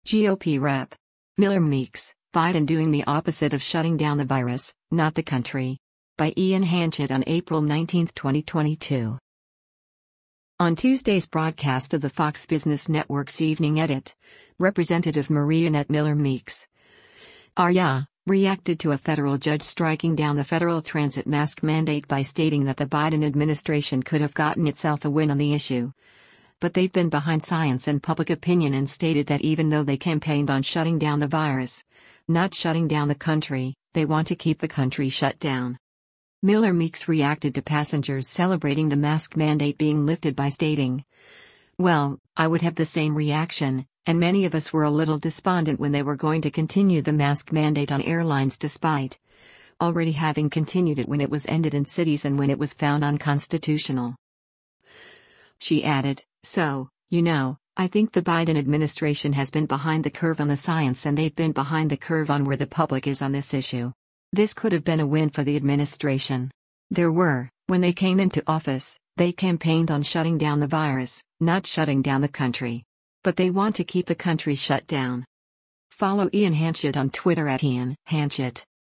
GOP Rep. Miller Meeks, Biden doing the opposite of shutting down the virus, not the country. By Ian Hanchett on April 19, 2022. On Tuesday's broadcast of the Fox Business Network's Evening Edit, Representative Mariannette Miller Meeks, reacted to a federal judge striking down the federal transit mask mandate by stating that the Biden administration could have gotten itself a win on the issue. But they've been behind science and public opinion and stated that even though they campaigned on shutting down the virus, not shutting down the country, they want to keep the country shut down. Miller Meeks reacted to passengers celebrating the mask mandate being lifted by stating, "Well, I would have the same reaction, and many of us were a little despondent when they were going to continue the mask mandate on airlines despite already having continued it when it was ended in cities and when it was found unconstitutional." She added, "So, I think the Biden administration has been behind the curve on the science and they've been behind the curve on where the public is on this issue. This could have been a win for the administration. When they came into office, they campaigned on shutting down the virus, not shutting down the country. But they want to keep the country shut down." Follow Ian Hanchett on Twitter @Ian Hanchett.